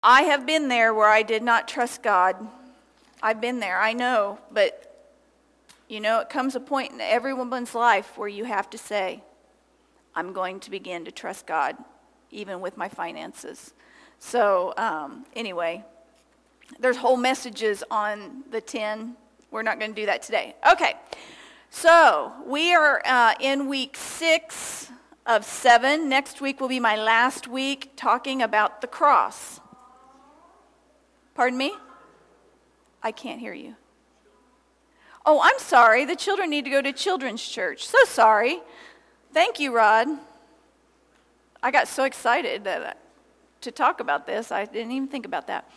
I have been there where I did not trust God. I've been there, I know. But, it comes a point in every woman's life where you have to say, I'm going to begin to trust God, even with my finances. So, anyway, there's whole messages on the 10. We're not going to do that today. Okay, so we are in week 6 of 7. Next week will be my last week talking about the cross. Pardon me? I can't hear you. Oh, I'm sorry. The children need to go to children's church. So sorry. Thank you, Rod. I got so excited to talk about this. I didn't even think about that.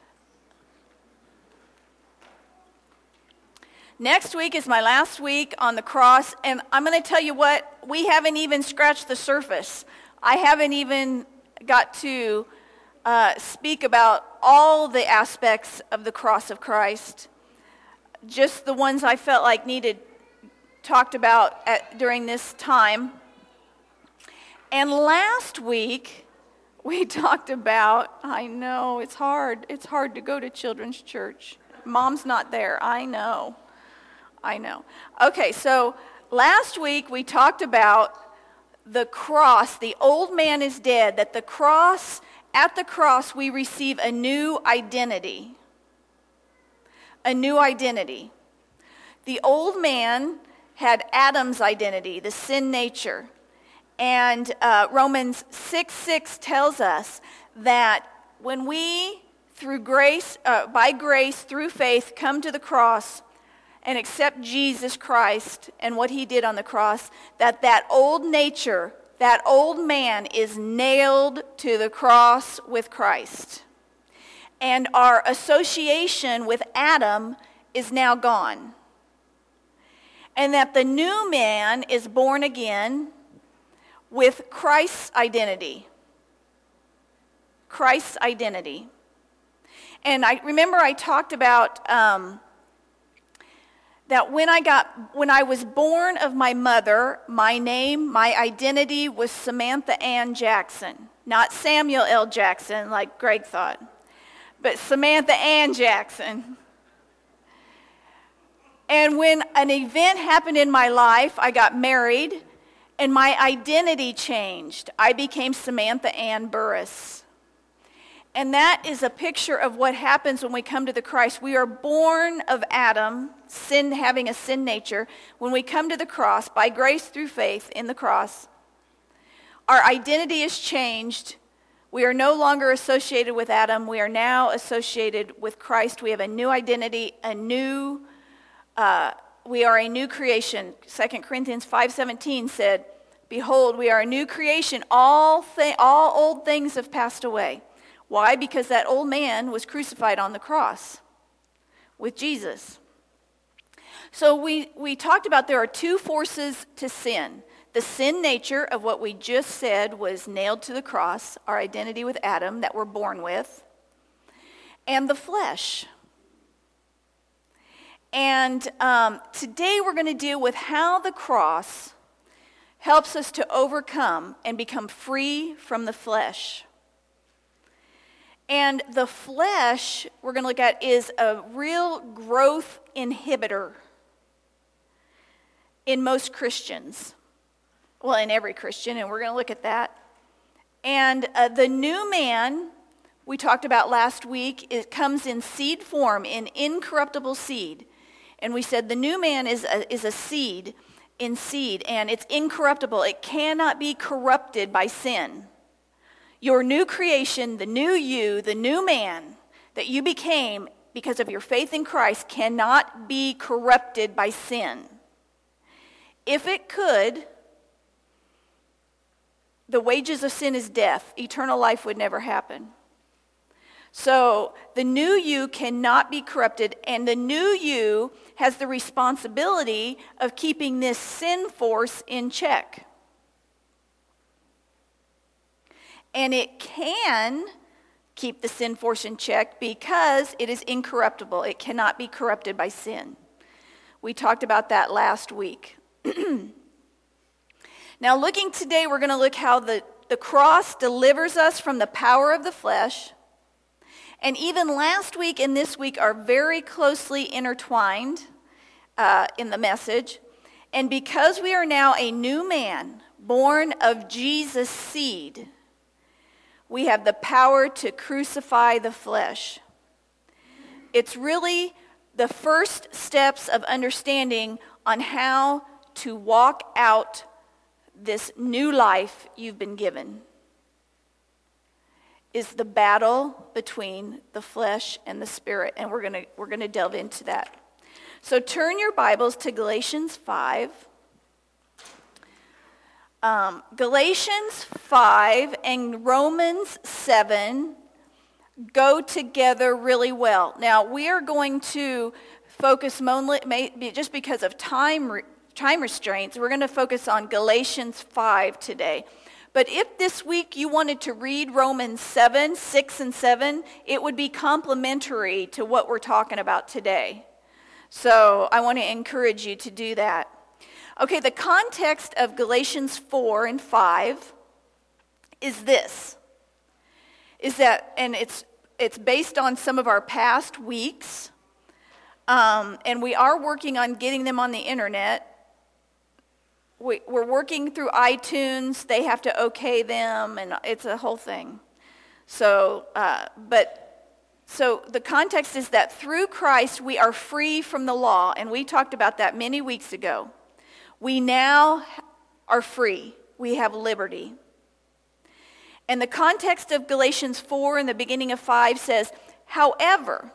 Next week is my last week on the cross, and I'm going to tell you what, we haven't even scratched the surface. I haven't even got to speak about all the aspects of the cross of Christ, just the ones I felt like needed talked about during this time. And last week, we talked about, I know, it's hard to go to children's church. Mom's not there, I know. Okay, so last week we talked about the cross. The old man is dead, that at the cross we receive a new identity. A new identity. The old man had Adam's identity, the sin nature. And Romans 6:6 tells us that when we, by grace, through faith, come to the cross and accept Jesus Christ and what he did on the cross, that old nature, that old man is nailed to the cross with Christ. And our association with Adam is now gone. And that the new man is born again with Christ's identity. Christ's identity. And I remember I talked about that when I was born of my mother, my name, my identity was Samantha Ann Jackson. Not Samuel L. Jackson, like Greg thought, but Samantha Ann Jackson. And when an event happened in my life, I got married, and my identity changed. I became Samantha Ann Burris. And that is a picture of what happens when we come to the Christ. We are born of Adam, sin, having a sin nature. When we come to the cross, by grace through faith in the cross, our identity is changed. We are no longer associated with Adam. We are now associated with Christ. We have a new identity, we are a new creation. 2 Corinthians 5:17 said, "Behold, we are a new creation. All old things have passed away." Why? Because that old man was crucified on the cross with Jesus. So we talked about there are two forces to sin. The sin nature of what we just said was nailed to the cross, our identity with Adam that we're born with, and the flesh. And today we're going to deal with how the cross helps us to overcome and become free from the flesh. And the flesh, we're going to look at, is a real growth inhibitor in most Christians. Well, in every Christian, and we're going to look at that. And the new man, we talked about last week, it comes in seed form, in incorruptible seed. And we said the new man is a seed in seed, and it's incorruptible. It cannot be corrupted by sin. Your new creation, the new you, the new man that you became because of your faith in Christ cannot be corrupted by sin. If it could, the wages of sin is death. Eternal life would never happen. So the new you cannot be corrupted, and the new you has the responsibility of keeping this sin force in check. And it can keep the sin force in check because it is incorruptible. It cannot be corrupted by sin. We talked about that last week. Now looking today, we're going to look how the cross delivers us from the power of the flesh And even last week and this week are very closely intertwined in the message. And because we are now a new man, born of Jesus' seed, we have the power to crucify the flesh. It's really the first steps of understanding on how to walk out this new life you've been given. Is the battle between the flesh and the spirit, and we're gonna delve into that. So turn your Bibles to Galatians 5. Galatians 5 and Romans 7 go together really well. Now, we are going to focus, just because of time restraints, we're going to focus on Galatians 5 today. But if this week you wanted to read Romans 7, 6, and 7, it would be complementary to what we're talking about today. So I want to encourage you to do that. Okay, the context of Galatians 4 and 5 is this. And it's based on some of our past weeks. And we are working on getting them on the internet. We're working through iTunes. They have to okay them, and it's a whole thing. So the context is that through Christ we are free from the law, and we talked about that many weeks ago. We now are free. We have liberty. And the context of Galatians 4 and the beginning of 5 says, however,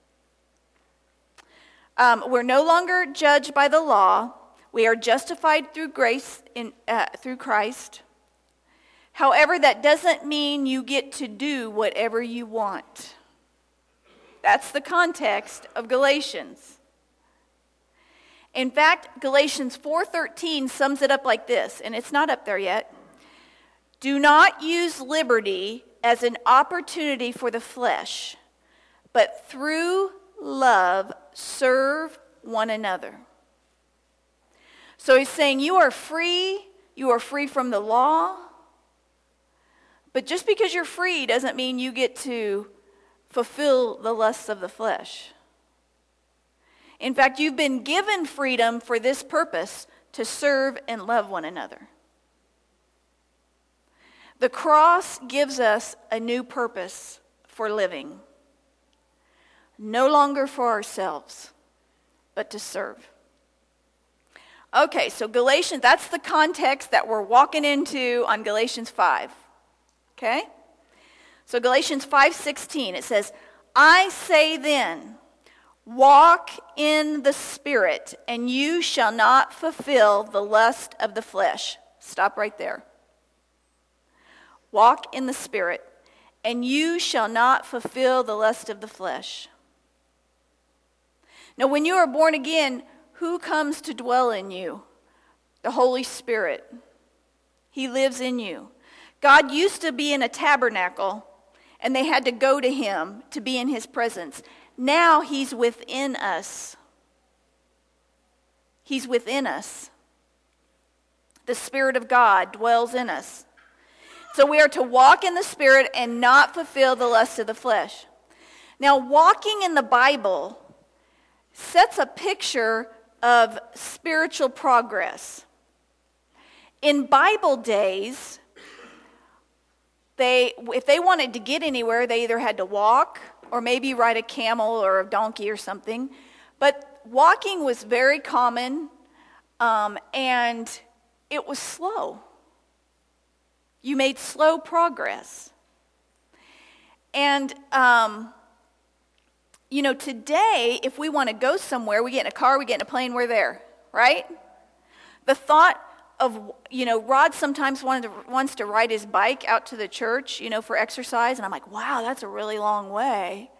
we're no longer judged by the law. We are justified through grace through Christ. However, that doesn't mean you get to do whatever you want. That's the context of Galatians. In fact, Galatians 4:13 sums it up like this, and it's not up there yet. Do not use liberty as an opportunity for the flesh, but through love serve one another. So he's saying you are free from the law, but just because you're free doesn't mean you get to fulfill the lusts of the flesh. In fact, you've been given freedom for this purpose, to serve and love one another. The cross gives us a new purpose for living. No longer for ourselves, but to serve. Okay, so Galatians, that's the context that we're walking into on Galatians 5. Okay? So Galatians 5:16, it says, I say then, walk in the Spirit, and you shall not fulfill the lust of the flesh. Stop right there. Walk in the Spirit, and you shall not fulfill the lust of the flesh. Now, when you are born again, who comes to dwell in you? The Holy Spirit. He lives in you. God used to be in a tabernacle, and they had to go to him to be in his presence. Now he's within us. He's within us. The Spirit of God dwells in us. So we are to walk in the Spirit and not fulfill the lust of the flesh. Now, walking in the Bible sets a picture of spiritual progress. In Bible days, if they wanted to get anywhere, they either had to walk or maybe ride a camel or a donkey or something. But walking was very common, and it was slow. You made slow progress. And today, if we want to go somewhere, we get in a car, we get in a plane, we're there, right? The thought of, Rod sometimes wants to ride his bike out to the church, for exercise, and I'm like, wow, that's a really long way.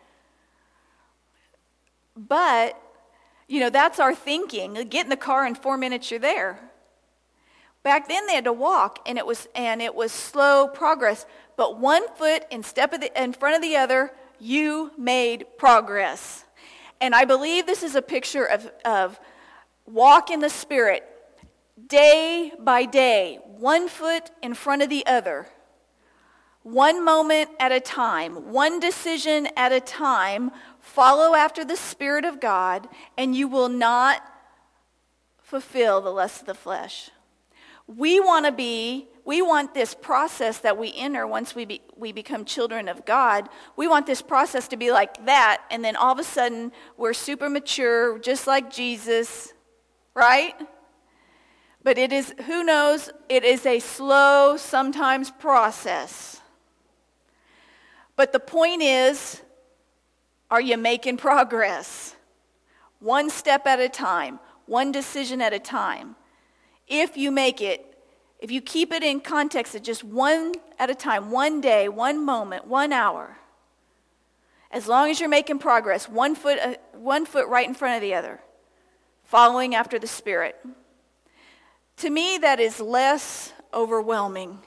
But, that's our thinking. Get in the car, in 4 minutes you're there. Back then they had to walk, and it was slow progress. But one foot in front of the other, you made progress. And I believe this is a picture of walk in the Spirit, day by day, one foot in front of the other. One moment at a time, one decision at a time, follow after the Spirit of God, and you will not fulfill the lust of the flesh. We want this process that we enter once we become children of God. We want this process to be like that, and then all of a sudden we're super mature, just like Jesus, right? But it is, who knows, it is a slow, sometimes process. But the point is, are you making progress? One step at a time, one decision at a time. If you make it, if you keep it in context of just one at a time, one day, one moment, 1 hour, as long as you're making progress, one foot right in front of the other, following after the Spirit. To me, that is less overwhelming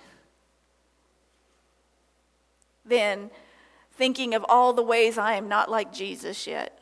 than thinking of all the ways I am not like Jesus yet.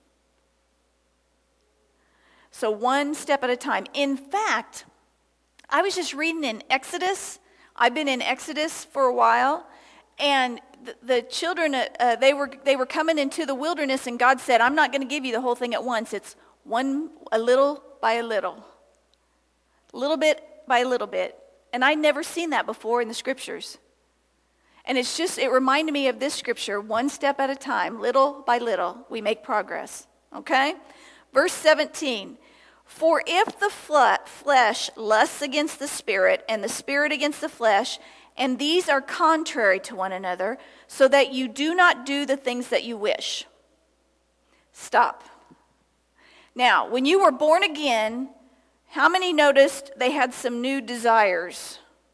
So one step at a time. In fact, I was just reading in Exodus. I've been in Exodus for a while, and the children, they were coming into the wilderness, and God said, I'm not going to give you the whole thing at once. It's a little by a little bit by a little bit. And I'd never seen that before in the scriptures. And it reminded me of this scripture, one step at a time, little by little, we make progress. Okay? Verse 17, for if the flesh lusts against the Spirit, and the Spirit against the flesh, and these are contrary to one another, so that you do not do the things that you wish. Stop. Now, when you were born again, how many noticed they had some new desires?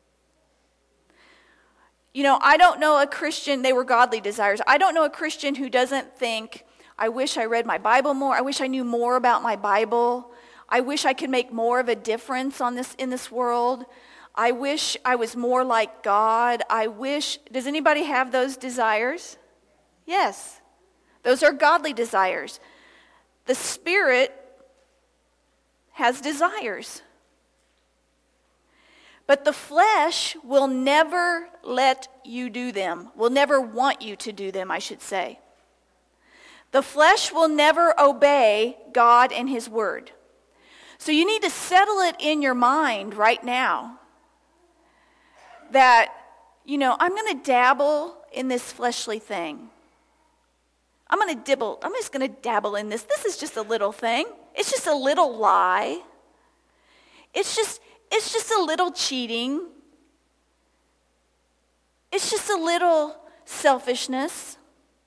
You know, I don't know a Christian, they were godly desires. I don't know a Christian who doesn't think, I wish I read my Bible more. I wish I knew more about my Bible. I wish I could make more of a difference in this world. I wish I was more like God. Does anybody have those desires? Yes. Those are godly desires. The Spirit has desires. But the flesh will never let you do them, will never want you to do them, I should say. The flesh will never obey God and His Word. So you need to settle it in your mind right now that, I'm going to dabble in this fleshly thing. I'm just going to dabble in this. This is just a little thing. It's just a little lie. It's just a little cheating. It's just a little selfishness.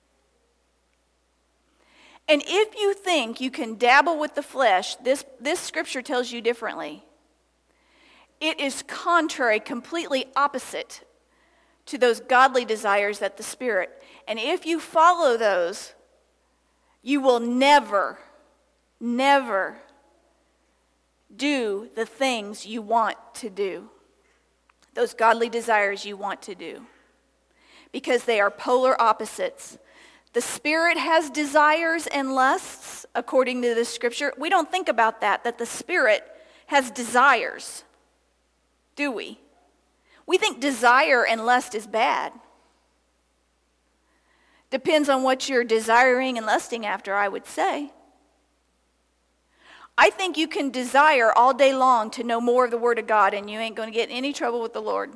And if you think you can dabble with the flesh, this scripture tells you differently. It is contrary, completely opposite to those godly desires that the Spirit. And if you follow those, you will never, never do the things you want to do. Those godly desires you want to do. Because they are polar opposites. The Spirit has desires and lusts, according to the scripture. We don't think about that the Spirit has desires, do we? We think desire and lust is bad. Depends on what you're desiring and lusting after, I would say. I think you can desire all day long to know more of the Word of God, and you ain't going to get in any trouble with the Lord.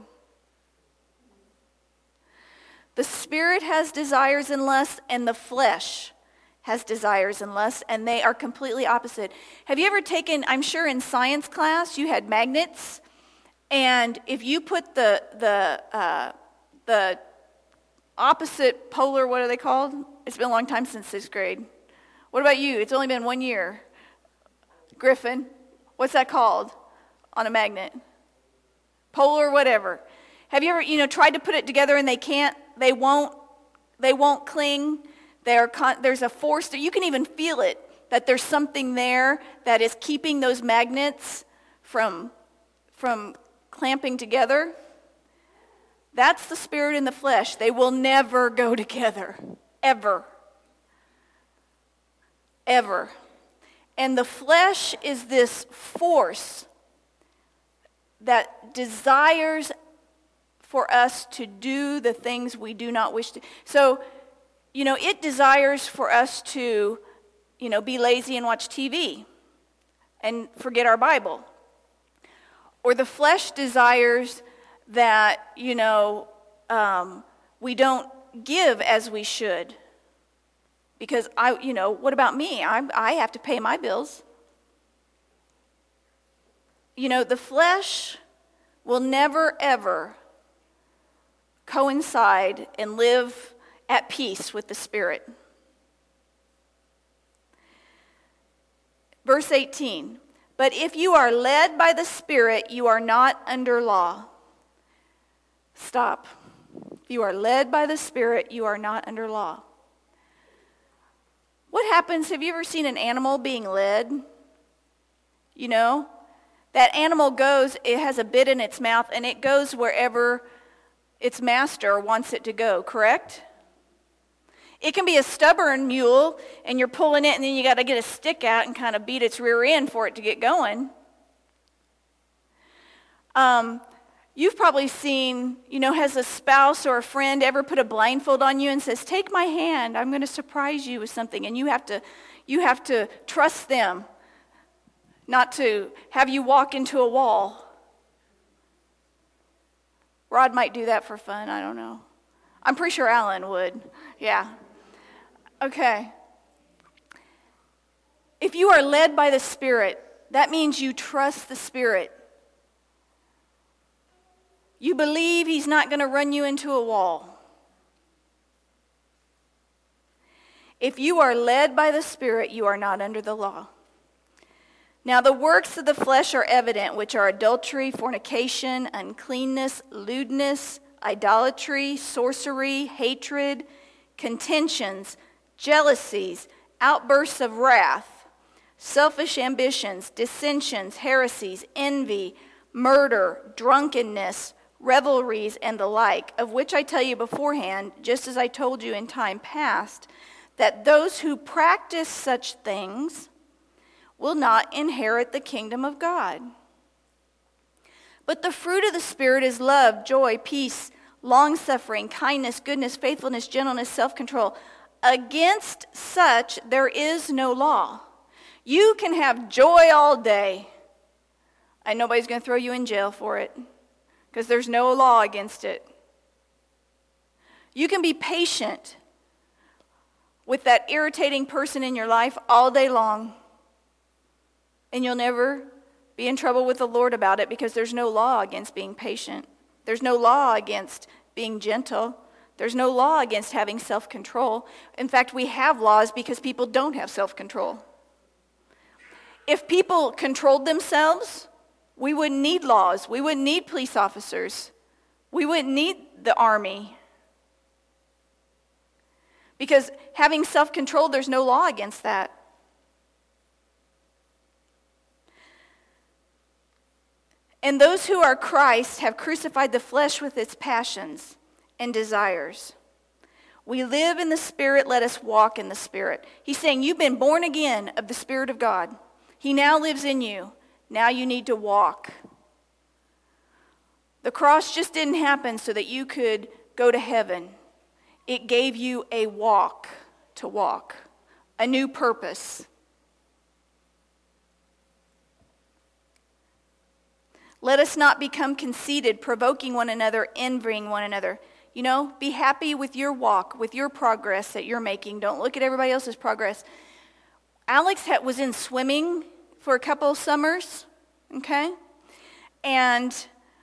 The Spirit has desires and lusts, and the flesh has desires and lusts, and they are completely opposite. Have you ever taken, I'm sure in science class, you had magnets, and if you put the opposite polar, what are they called? It's been a long time since 6th grade. What about you? It's only been 1 year. Griffin, what's that called on a magnet? Polar, whatever. Have you ever, tried to put it together and they won't cling. There's a force, you can even feel it, that there's something there that is keeping those magnets from clamping together. That's the Spirit and the flesh. They will never go together, ever. Ever. And the flesh is this force that desires for us to do the things we do not wish to. So, it desires for us to, be lazy and watch TV and forget our Bible. Or the flesh desires that, we don't give as we should. Because what about me? I have to pay my bills. The flesh will never, ever coincide and live at peace with the Spirit. Verse 18, but if you are led by the Spirit, you are not under law. Stop. If you are led by the Spirit, you are not under law. What happens, have you ever seen an animal being led? That animal goes, it has a bit in its mouth, and it goes wherever its master wants it to go, correct? It can be a stubborn mule, and you're pulling it, and then you got to get a stick out and kind of beat its rear end for it to get going. You've probably seen, has a spouse or a friend ever put a blindfold on you and says, take my hand, I'm going to surprise you with something, and you have to trust them not to have you walk into a wall. Rod might do that for fun, I don't know. I'm pretty sure Alan would, yeah. Okay. If you are led by the Spirit, that means you trust the Spirit. You believe He's not going to run you into a wall. If you are led by the Spirit, you are not under the law. Now the works of the flesh are evident, which are adultery, fornication, uncleanness, lewdness, idolatry, sorcery, hatred, contentions, jealousies, outbursts of wrath, selfish ambitions, dissensions, heresies, envy, murder, drunkenness, revelries, and the like, of which I tell you beforehand, just as I told you in time past, that those who practice such things will not inherit the kingdom of God. But the fruit of the Spirit is love, joy, peace, long-suffering, kindness, goodness, faithfulness, gentleness, self-control. Against such there is no law. You can have joy all day, and nobody's going to throw you in jail for it, because there's no law against it. You can be patient with that irritating person in your life all day long, and you'll never be in trouble with the Lord about it, because there's no law against being patient. There's no law against being gentle. There's no law against having self-control. In fact, we have laws because people don't have self-control. If people controlled themselves, we wouldn't need laws. We wouldn't need police officers. We wouldn't need the army. Because having self-control, there's no law against that. And those who are Christ have crucified the flesh with its passions and desires. We live in the Spirit, let us walk in the Spirit. He's saying you've been born again of the Spirit of God. He now lives in you. Now you need to walk. The cross just didn't happen so that you could go to heaven. It gave you a walk to walk, a new purpose. Let us not become conceited, provoking one another, envying one another. Be happy with your walk, with your progress that you're making. Don't look at everybody else's progress. Alex was in swimming for a couple of summers, okay? And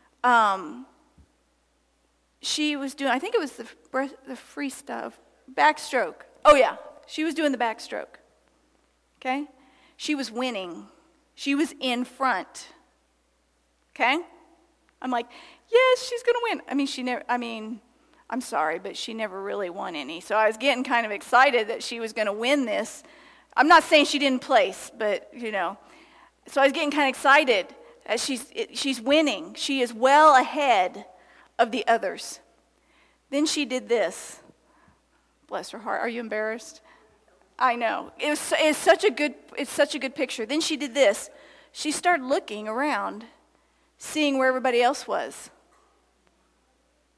she was doing, I think it was the freestyle, backstroke. Oh yeah, she was doing the backstroke, okay? She was winning. She was in front, okay? I'm like, yes, she's going to win. I'm sorry, but she never really won any. So I was getting kind of excited that she was going to win this. I'm not saying she didn't place, but, So I was getting kind of excited as she's winning. She is well ahead of the others. Then she did this. Bless her heart. Are you embarrassed? I know. It's such a good picture. Then she did this. She started looking around, seeing where everybody else was.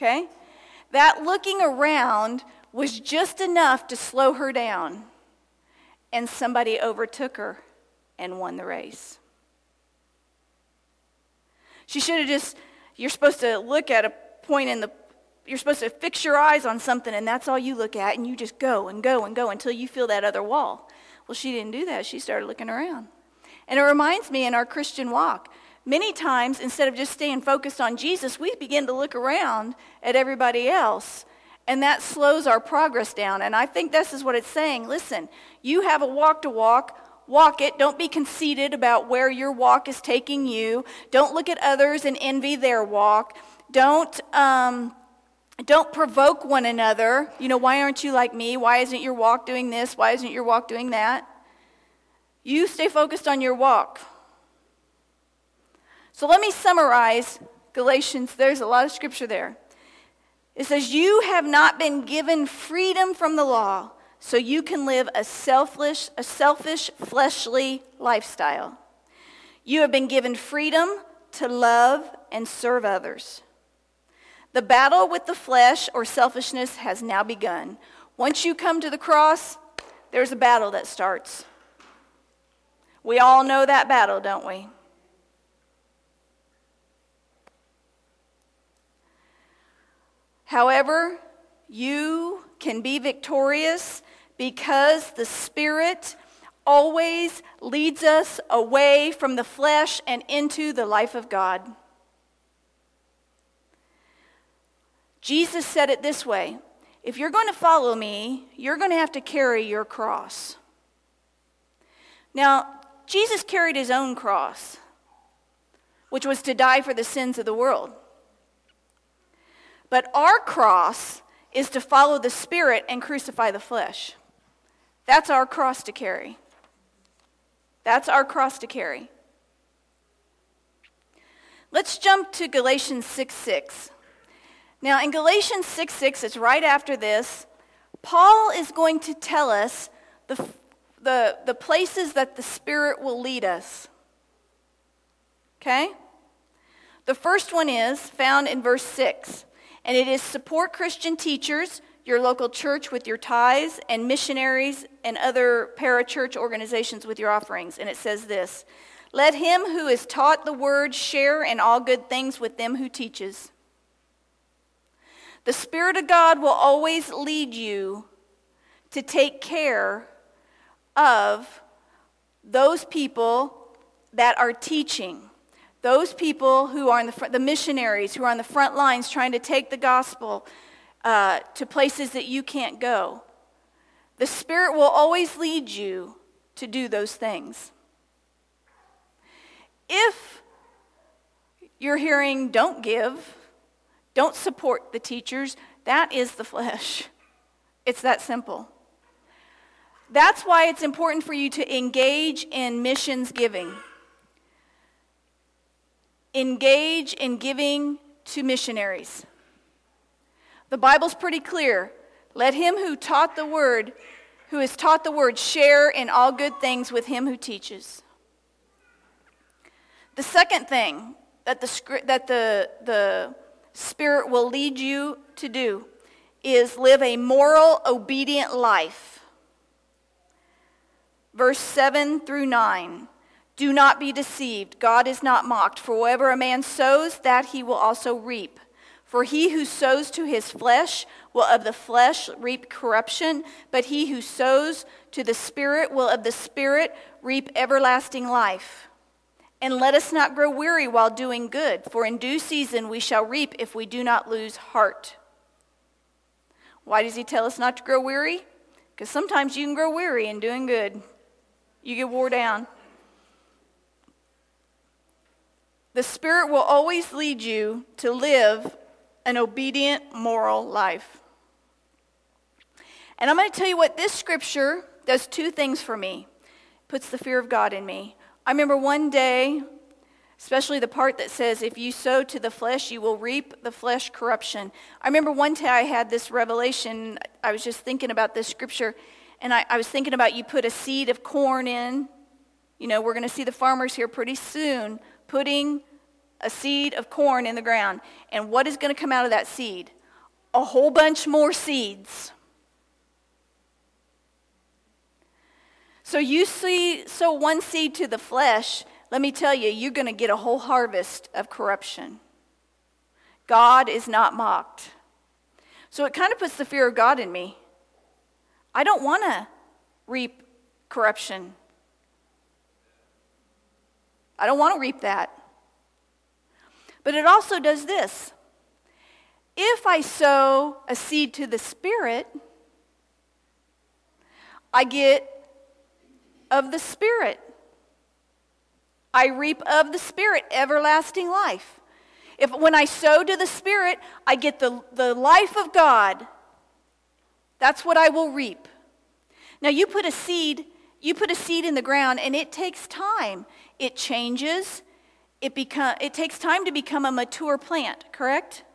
okay? That looking around was just enough to slow her down, and somebody overtook her and won the race. She should have just, you're supposed to look at a point you're supposed to fix your eyes on something, and that's all you look at, and you just go and go and go until you feel that other wall. Well, she didn't do that. She started looking around. And it reminds me in our Christian walk, many times, instead of just staying focused on Jesus, we begin to look around at everybody else, and that slows our progress down. And I think this is what it's saying. Listen, you have a walk to walk. Walk it. Don't be conceited about where your walk is taking you. Don't look at others and envy their walk. Don't provoke one another. You know, why aren't you like me? Why isn't your walk doing this? Why isn't your walk doing that? You stay focused on your walk. So let me summarize Galatians. There's a lot of scripture there. It says, you have not been given freedom from the law, so you can live a selfish, fleshly lifestyle. You have been given freedom to love and serve others. The battle with the flesh or selfishness has now begun. Once you come to the cross, there's a battle that starts. We all know that battle, don't we? However, you can be victorious because the Spirit always leads us away from the flesh and into the life of God. Jesus said it this way: if you're going to follow me, you're going to have to carry your cross. Now, Jesus carried his own cross, which was to die for the sins of the world. But our cross is to follow the Spirit and crucify the flesh. That's our cross to carry. That's our cross to carry. Let's jump to Galatians 6:6. Now, in Galatians 6:6, it's right after this, Paul is going to tell us the places that the Spirit will lead us. Okay? The first one is found in verse 6. And it is support Christian teachers, your local church with your tithes, and missionaries and other parachurch organizations with your offerings. And it says this: let him who is taught the word share in all good things with them who teaches. The Spirit of God will always lead you to take care of those people that are teaching. Those people who are the missionaries who are on the front lines trying to take the gospel to places that you can't go. The Spirit will always lead you to do those things. If you're hearing, don't give, don't support the teachers, that is the flesh. It's that simple. That's why it's important for you to engage in missions giving. Engage in giving to missionaries. The Bible's pretty clear. Let him who is taught the word, share in all good things with him who teaches. The second thing that the Spirit will lead you to do is live a moral, obedient life. Verse 7 through 9. Do not be deceived. God is not mocked. For whatever a man sows, that he will also reap. For he who sows to his flesh will of the flesh reap corruption, but he who sows to the Spirit will of the Spirit reap everlasting life. And let us not grow weary while doing good, for in due season we shall reap if we do not lose heart. Why does he tell us not to grow weary? Because sometimes you can grow weary in doing good. You get wore down. The Spirit will always lead you to live an obedient, moral life. And I'm going to tell you what, this scripture does two things for me. It puts the fear of God in me. I remember one day, especially the part that says, if you sow to the flesh, you will reap the flesh corruption. I remember one day I had this revelation. I was just thinking about this scripture, and I was thinking about you put a seed of corn in. You know, we're going to see the farmers here pretty soon putting a seed of corn in the ground. And what is going to come out of that seed? A whole bunch more seeds. So you sow one seed to the flesh, let me tell you, you're going to get a whole harvest of corruption. God is not mocked. So it kind of puts the fear of God in me. I don't want to reap corruption. I don't want to reap that. But it also does this. If I sow a seed to the Spirit, I get of the Spirit. I reap of the Spirit everlasting life. When I sow to the Spirit, I get the life of God. That's what I will reap. Now you put a seed in the ground, and it takes time. It changes. It takes time to become a mature plant, correct?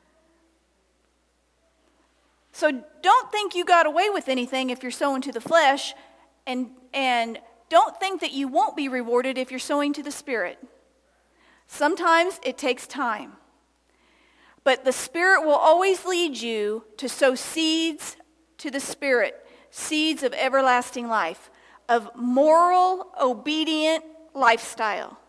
So don't think you got away with anything if you're sowing to the flesh, and don't think that you won't be rewarded if you're sowing to the Spirit. Sometimes it takes time. But the Spirit will always lead you to sow seeds to the Spirit, seeds of everlasting life, of moral, obedient lifestyle.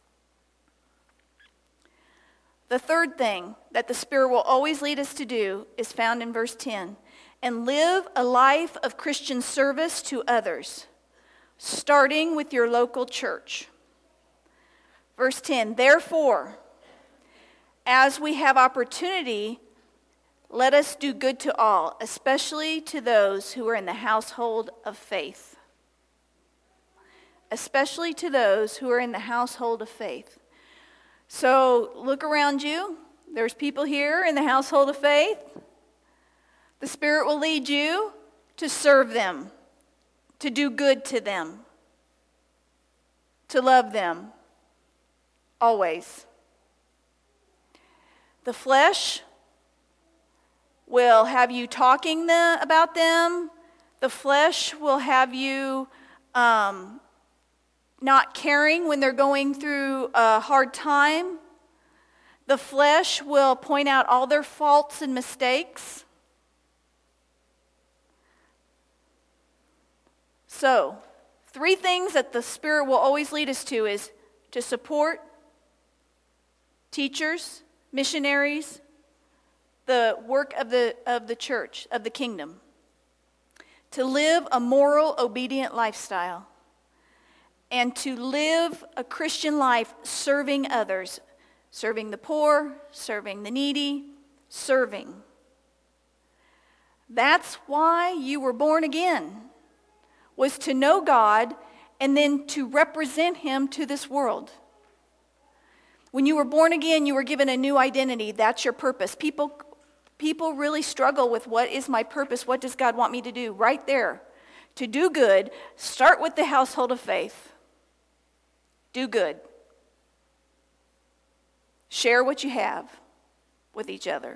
The third thing that the Spirit will always lead us to do is found in verse 10. And live a life of Christian service to others, starting with your local church. Verse 10, therefore, as we have opportunity, let us do good to all, especially to those who are in the household of faith. Especially to those who are in the household of faith. So look around you. There's people here in the household of faith. The Spirit will lead you to serve them, to do good to them, to love them, always. The flesh will have you talking about them. The flesh will have you not caring when they're going through a hard time. The flesh will point out all their faults and mistakes. So, 3 things that the Spirit will always lead us to is to support teachers, missionaries, the work of the church, of the kingdom. To live a moral, obedient lifestyle. And to live a Christian life serving others. Serving the poor, serving the needy, serving. That's why you were born again. Was to know God and then to represent Him to this world. When you were born again, you were given a new identity. That's your purpose. People really struggle with what is my purpose? What does God want me to do? Right there. To do good, start with the household of faith. Do good. Share what you have with each other.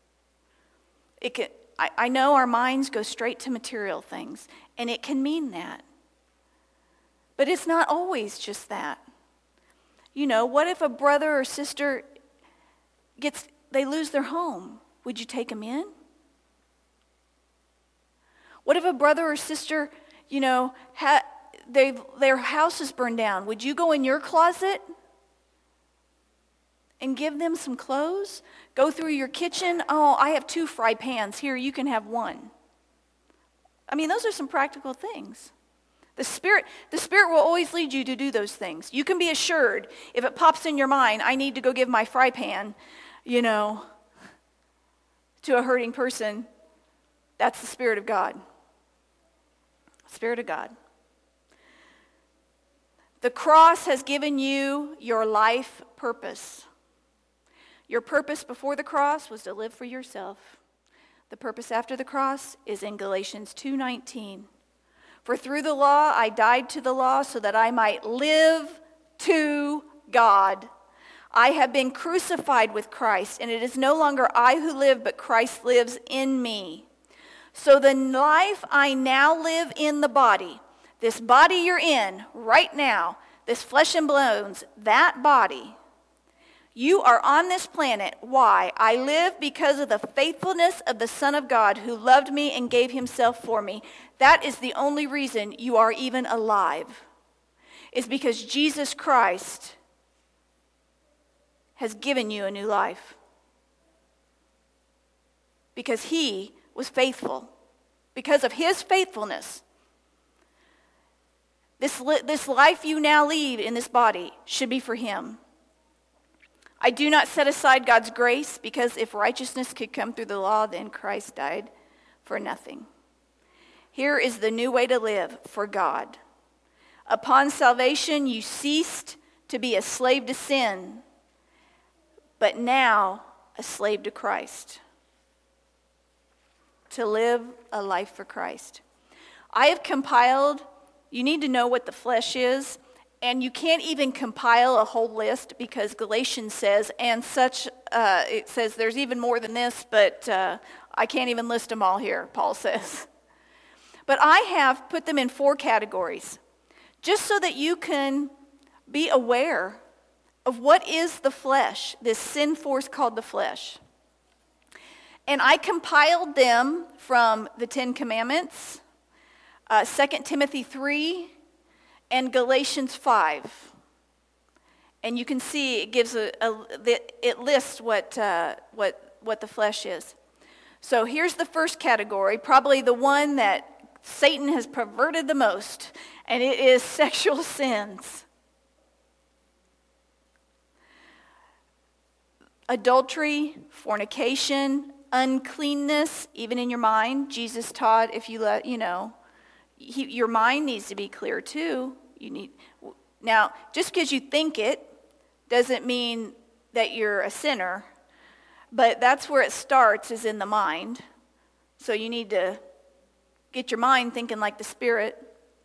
I know our minds go straight to material things, and it can mean that. But it's not always just that. You know, what if a brother or sister they lose their home? Would you take them in? What if a brother or sister, their house is burned down? Would you go in your closet and give them some clothes? Go through your kitchen. Oh, I have 2 fry pans. Here, you can have 1. I mean, those are some practical things. The Spirit will always lead you to do those things. You can be assured, if it pops in your mind, I need to go give my fry pan, to a hurting person, that's the Spirit of God. Spirit of God. The cross has given you your life purpose. Your purpose before the cross was to live for yourself. The purpose after the cross is in Galatians 2:19. For through the law I died to the law so that I might live to God. I have been crucified with Christ, and it is no longer I who live, but Christ lives in me. So the life I now live in the body, this body you're in right now, this flesh and bones, that body, You are on this planet. Why? I live because of the faithfulness of the Son of God who loved me and gave himself for me. That is the only reason you are even alive. Is because Jesus Christ has given you a new life. Because he was faithful. Because of his faithfulness. This life you now lead in this body should be for him. I do not set aside God's grace, because if righteousness could come through the law, then Christ died for nothing. Here is the new way to live for God. Upon salvation, you ceased to be a slave to sin, but now a slave to Christ. To live a life for Christ. I have compiled, you need to know what the flesh is. And you can't even compile a whole list, because Galatians says, it says there's even more than this, but I can't even list them all here, Paul says. But I have put them in 4 categories, just so that you can be aware of what is the flesh, this sin force called the flesh. And I compiled them from the 10 Commandments, 2 Timothy 3, and Galatians 5. And you can see it gives it lists what the flesh is. So here's the first category, probably the one that Satan has perverted the most, and it is sexual sins. Adultery, fornication, uncleanness, even in your mind. Jesus taught if you let, your mind needs to be clear too. Now, just because you think it doesn't mean that you're a sinner, but that's where it starts, is in the mind. So you need to get your mind thinking like the Spirit.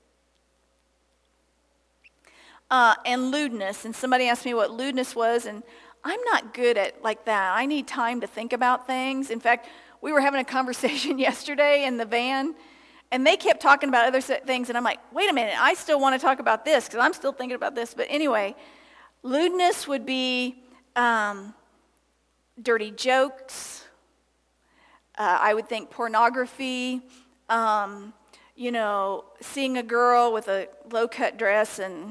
And lewdness. And somebody asked me what lewdness was, and I'm not good at like that. I need time to think about things. In fact, we were having a conversation yesterday in the van, and they kept talking about other things, and I'm like, wait a minute, I still want to talk about this, because I'm still thinking about this. But anyway, lewdness would be dirty jokes. I would think pornography, seeing a girl with a low-cut dress and,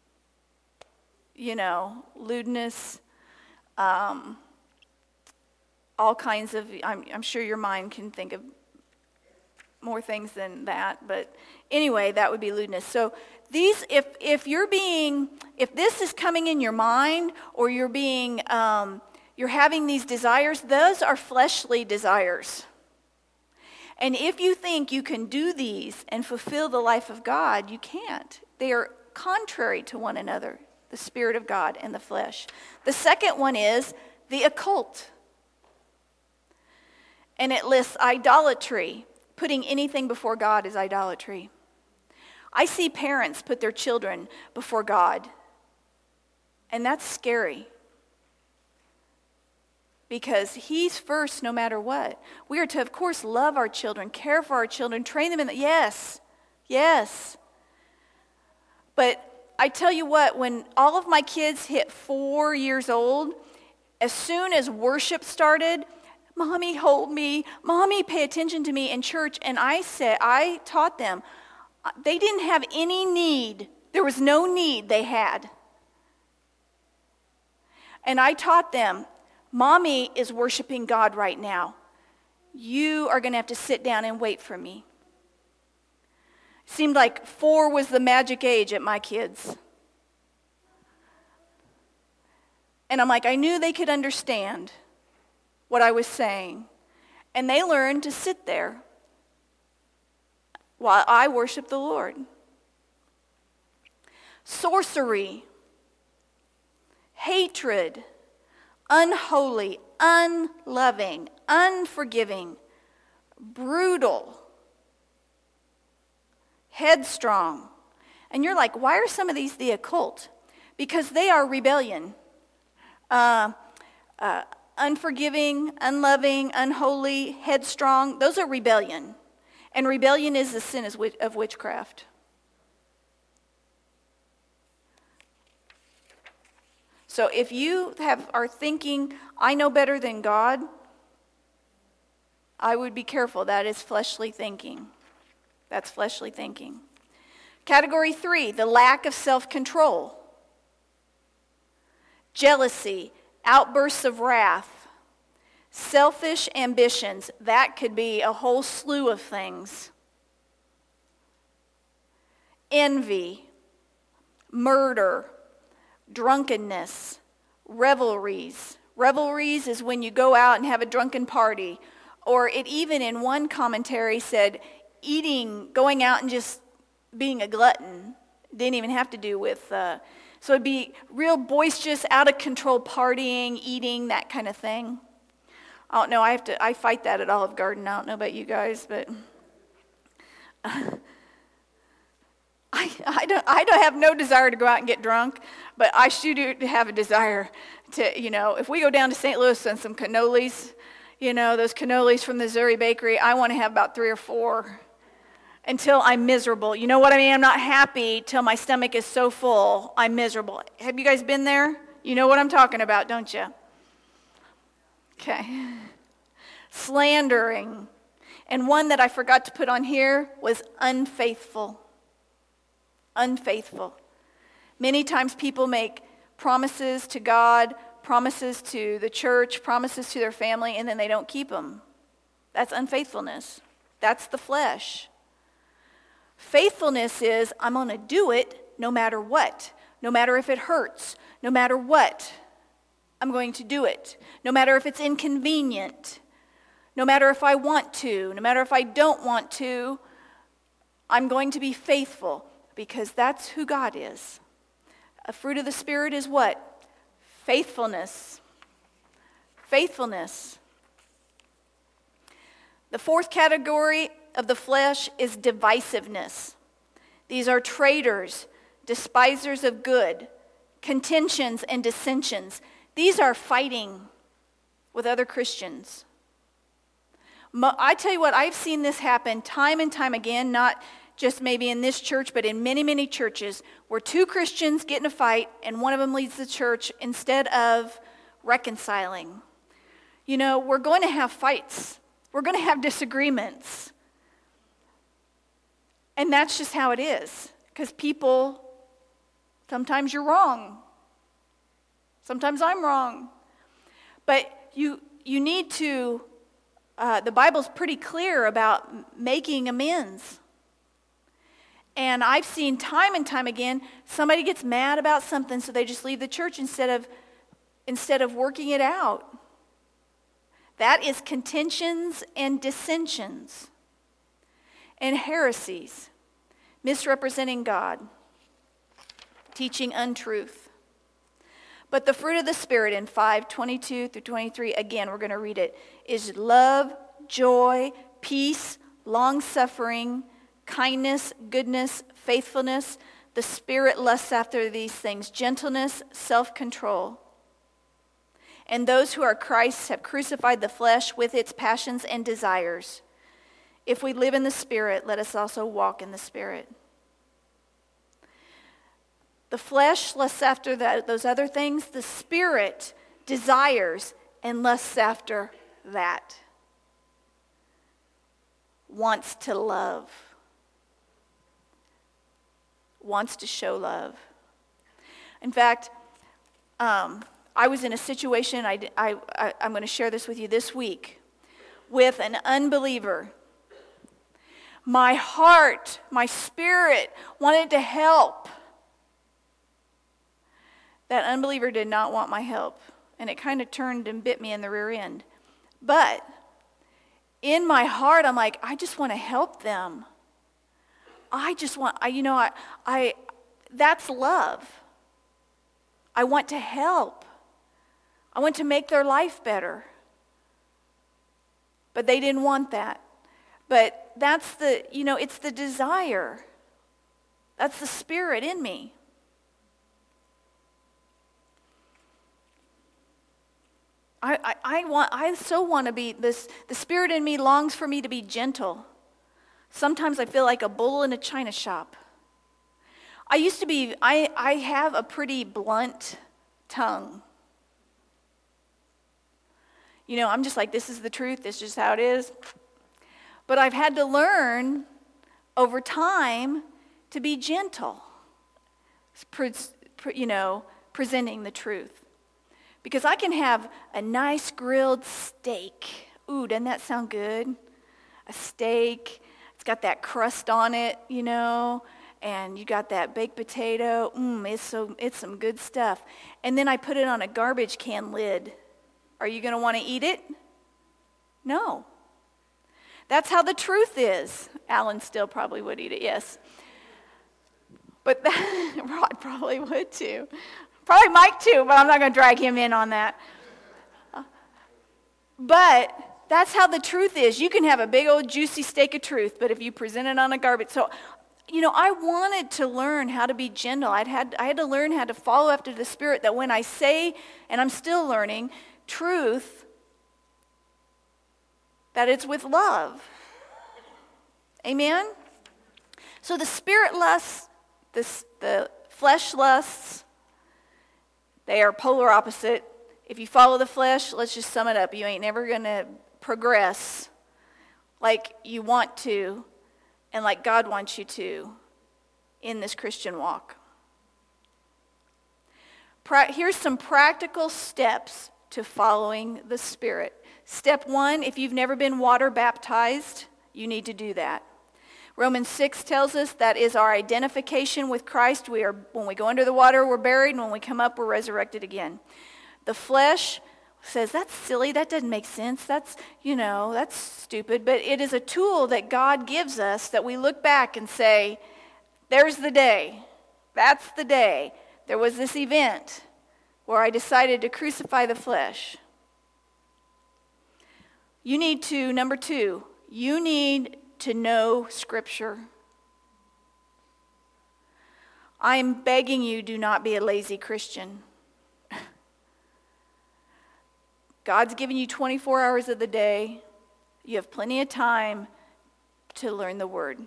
lewdness. All kinds of, I'm sure your mind can think of more things than that, but anyway, that would be lewdness. So these, if this is coming in your mind, or you're having these desires, those are fleshly desires. And if you think you can do these and fulfill the life of God, you can't. They are contrary to one another, the Spirit of God and the flesh. The second one is the occult. And it lists idolatry. Putting anything before God is idolatry. I see parents put their children before God. And that's scary. Because he's first no matter what. We are to, of course, love our children, care for our children, train them in yes. But I tell you what, when all of my kids hit 4 years old, as soon as worship started, Mommy, hold me. Mommy, pay attention to me in church. And I taught them. They didn't have any need. There was no need they had. And I taught them, Mommy is worshiping God right now. You are going to have to sit down and wait for me. Seemed like 4 was the magic age at my kids. And I'm like, I knew they could understand what I was saying. And they learned to sit there while I worship the Lord. Sorcery, hatred, unholy, unloving, unforgiving, brutal, headstrong. And you're like, why are some of these the occult? Because they are rebellion. Unforgiving, unloving, unholy, headstrong, those are rebellion. And rebellion is the sin of witchcraft. So if you are thinking, I know better than God, I would be careful. That is fleshly thinking. That's fleshly thinking. Category 3, the lack of self-control. Jealousy, outbursts of wrath, selfish ambitions. That could be a whole slew of things. Envy, murder, drunkenness, revelries. Revelries is when you go out and have a drunken party. Or it even in one commentary said eating, going out and just being a glutton. Didn't even have to do with, so it'd be real boisterous, out of control partying, eating, that kind of thing. I don't know, I fight that at Olive Garden. I don't know about you guys, but I don't have no desire to go out and get drunk, but I do have a desire to, if we go down to St. Louis and some cannolis, those cannolis from the Missouri Bakery, I want to have about 3 or 4 until I'm miserable. You know what I mean? I'm not happy till my stomach is so full, I'm miserable. Have you guys been there? You know what I'm talking about, don't you? Okay. Slandering. And one that I forgot to put on here was unfaithful. Unfaithful. Many times people make promises to God, promises to the church, promises to their family, and then they don't keep them. That's unfaithfulness. That's the flesh. Faithfulness is, I'm going to do it no matter what. No matter if it hurts. No matter what. I'm going to do it. No matter if it's inconvenient. No matter if I want to. No matter if I don't want to. I'm going to be faithful because that's who God is. A fruit of the Spirit is what? Faithfulness. Faithfulness. The 4th category of the flesh is divisiveness. These are traitors, despisers of good, contentions and dissensions. These are fighting with other Christians. I tell you what, I've seen this happen time and time again, not just maybe in this church, but in many, many churches, where 2 Christians get in a fight and one of them leads the church instead of reconciling. We're going to have fights. We're going to have disagreements. And that's just how it is. Because people, sometimes you're wrong. Sometimes I'm wrong. But you need to, the Bible's pretty clear about making amends. And I've seen time and time again, somebody gets mad about something, so they just leave the church instead of working it out. That is contentions and dissensions and heresies, misrepresenting God, teaching untruth. But the fruit of the Spirit in 5:22 through 23, again, we're going to read it, is love, joy, peace, long-suffering, kindness, goodness, faithfulness. The Spirit lusts after these things, gentleness, self-control. And those who are Christ's have crucified the flesh with its passions and desires. If we live in the Spirit, let us also walk in the Spirit. The flesh lusts after those other things. The Spirit desires and lusts after that. Wants to love. Wants to show love. In fact, I was in a situation, I'm going to share this with you this week, with an unbeliever. My heart, my spirit wanted to help. That unbeliever did not want my help, and it kind of turned and bit me in the rear end. But in my heart, I'm like, I just want to help them. I just want, that's love. I want to help. I want to make their life better. But they didn't want that. But that's it's the desire. That's the Spirit in me. I so want to be this. The Spirit in me longs for me to be gentle. Sometimes I feel like a bull in a china shop. I have a pretty blunt tongue. You know, I'm just like, this is the truth. This is just how it is. But I've had to learn over time to be gentle, presenting the truth. Because I can have a nice grilled steak. Ooh, doesn't that sound good? A steak. It's got that crust on it, you know, and you got that baked potato. It's some good stuff. And then I put it on a garbage can lid. Are you going to want to eat it? No. That's how the truth is. Alan still probably would eat it, yes. But Rod probably would too. Probably Mike too, but I'm not going to drag him in on that. But that's how the truth is. You can have a big old juicy steak of truth, but if you present it on a garbage. So, you know, I wanted to learn how to be gentle. I had to learn how to follow after the Spirit, that when I say, and I'm still learning, truth, that it's with love. Amen? So the spirit lusts, the flesh lusts, they are polar opposite. If you follow the flesh, let's just sum it up. You ain't never going to progress like you want to and like God wants you to in this Christian walk. Here's some practical steps to following the Spirit. Step 1, if you've never been water baptized, you need to do that. Romans 6 tells us that is our identification with Christ. When we go under the water, we're buried, and when we come up, we're resurrected again. The flesh says, that's silly, that doesn't make sense, that's stupid. But it is a tool that God gives us that we look back and say, there's the day. That's the day. There was this event where I decided to crucify the flesh. Number 2, you need to know Scripture. I'm begging you, do not be a lazy Christian. God's given you 24 hours of the day. You have plenty of time to learn the Word.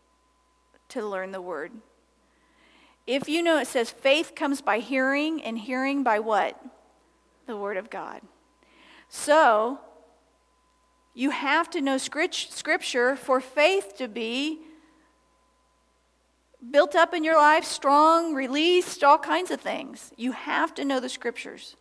If you know, it says faith comes by hearing, and hearing by what? The Word of God. So, you have to know Scripture for faith to be built up in your life, strong, released, all kinds of things. You have to know the Scriptures.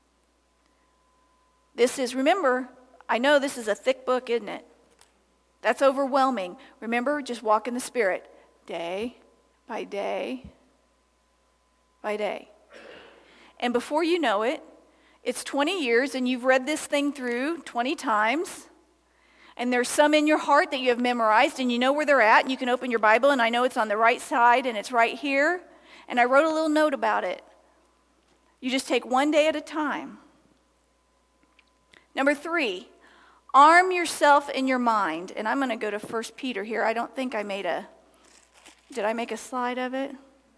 Remember, I know this is a thick book, isn't it? That's overwhelming. Remember, just walk in the Spirit, day by day by day. And before you know it, it's 20 years and you've read this thing through 20 times. And there's some in your heart that you have memorized and you know where they're at, and you can open your Bible and I know it's on the right side and it's right here. And I wrote a little note about it. You just take one day at a time. Number 3, arm yourself in your mind. And I'm going to go to 1 Peter here. I don't think did I make a slide of it?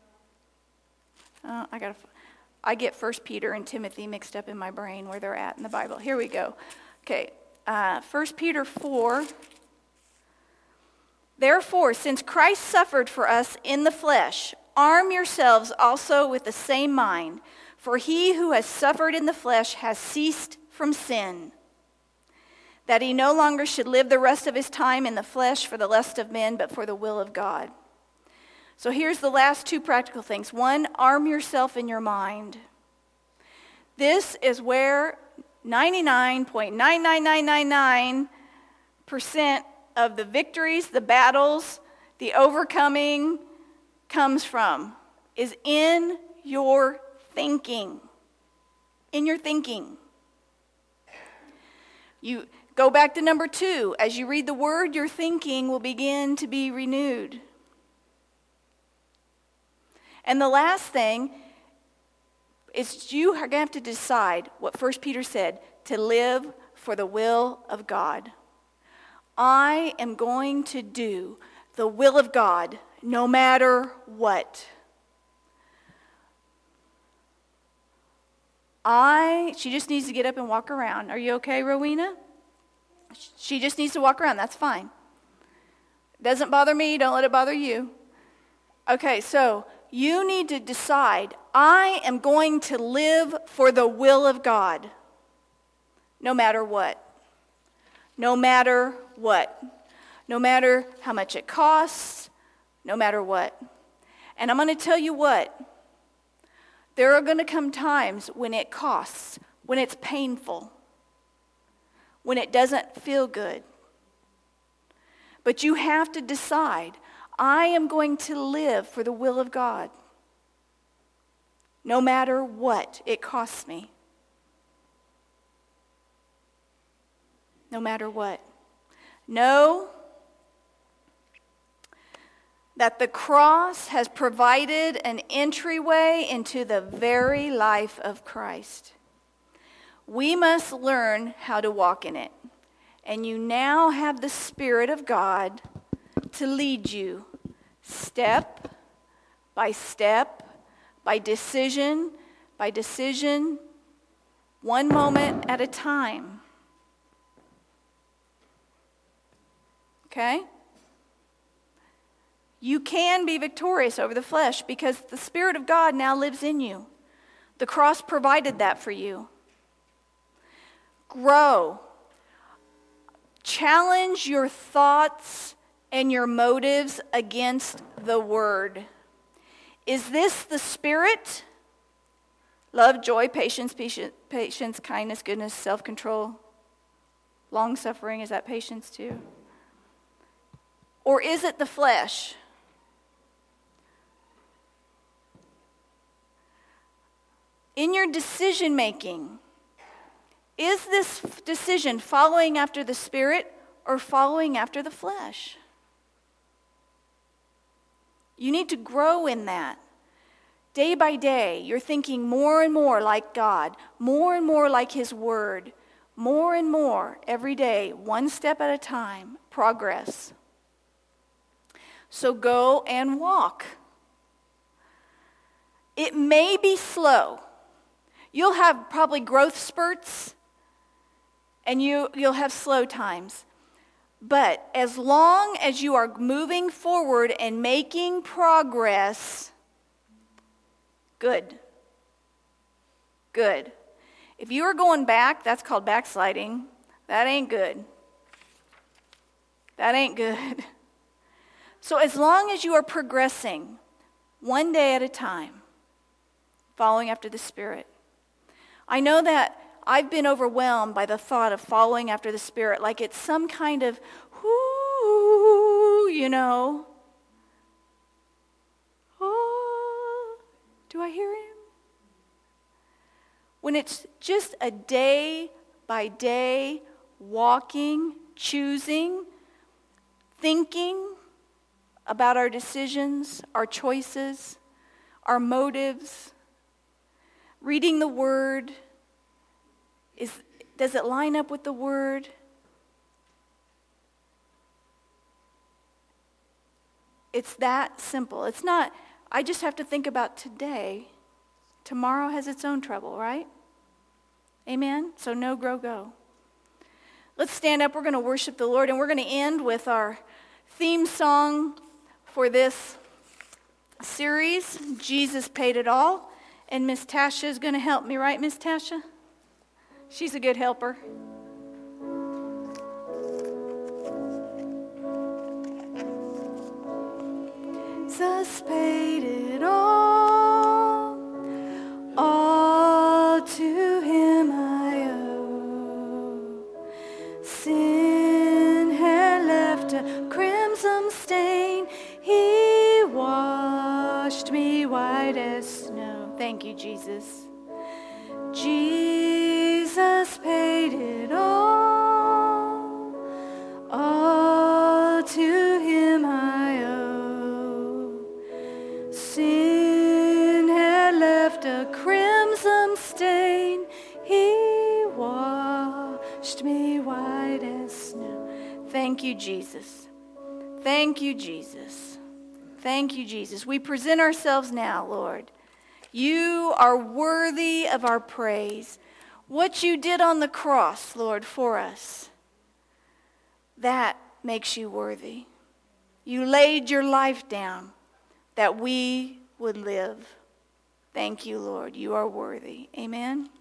I get 1 Peter and Timothy mixed up in my brain where they're at in the Bible. Here we go. Okay, 1 Peter 4. Therefore, since Christ suffered for us in the flesh, arm yourselves also with the same mind. For he who has suffered in the flesh has ceased from sin, that he no longer should live the rest of his time in the flesh for the lust of men, but for the will of God. So here's the last 2 practical things. 1, arm yourself in your mind. This is where 99.99999% of the victories, the battles, the overcoming comes from, is in your thinking. In your thinking. You go back to number 2. As you read the Word, your thinking will begin to be renewed. And the last thing is you are going to have to decide what 1 Peter said, to live for the will of God. I am going to do the will of God no matter what. She just needs to get up and walk around. Are you okay, Rowena? She just needs to walk around. That's fine. Doesn't bother me. Don't let it bother you. Okay, so you need to decide, I am going to live for the will of God, no matter what. No matter what. No matter how much it costs, no matter what. And I'm going to tell you what. There are going to come times when it costs, when it's painful, when it doesn't feel good. But you have to decide, I am going to live for the will of God, no matter what it costs me. No matter what. Know that the cross has provided an entryway into the very life of Christ. We must learn how to walk in it. And you now have the Spirit of God to lead you step, by decision, one moment at a time. Okay? You can be victorious over the flesh because the Spirit of God now lives in you. The cross provided that for you. Grow. Challenge your thoughts and your motives against the Word. Is this the Spirit? Love, joy, patience, kindness, goodness, self-control, long-suffering. Is that patience too? Or is it the flesh? In your decision making, is this decision following after the Spirit or following after the flesh? You need to grow in that. Day by day, you're thinking more and more like God, more and more like His Word, more and more every day, one step at a time, progress. So go and walk. It may be slow. You'll have probably growth spurts, and you'll have slow times. But as long as you are moving forward and making progress, good. Good. If you are going back, that's called backsliding. That ain't good. That ain't good. So as long as you are progressing, one day at a time, following after the Spirit. I know that I've been overwhelmed by the thought of following after the Spirit like it's some kind of, do I hear Him? When it's just a day by day walking, choosing, thinking about our decisions, our choices, our motives, reading the Word. Does it line up with the Word? It's that simple. It's not, I just have to think about today. Tomorrow has its own trouble, right? Amen? So no, grow, go. Let's stand up. We're going to worship the Lord, and we're going to end with our theme song for this series, Jesus Paid It All. And Miss Tasha is going to help me, right, Miss Tasha? She's a good helper. Jesus paid it all to Him I owe. Sin had left a crimson stain, He washed me white as snow. Thank you, Jesus. Jesus paid it all to Him I owe. Sin had left a crimson stain, He washed me white as snow. Thank you, Jesus. Thank you, Jesus. Thank you, Jesus. We present ourselves now, Lord. You are worthy of our praise. What you did on the cross, Lord, for us, that makes you worthy. You laid your life down that we would live. Thank you, Lord. You are worthy. Amen.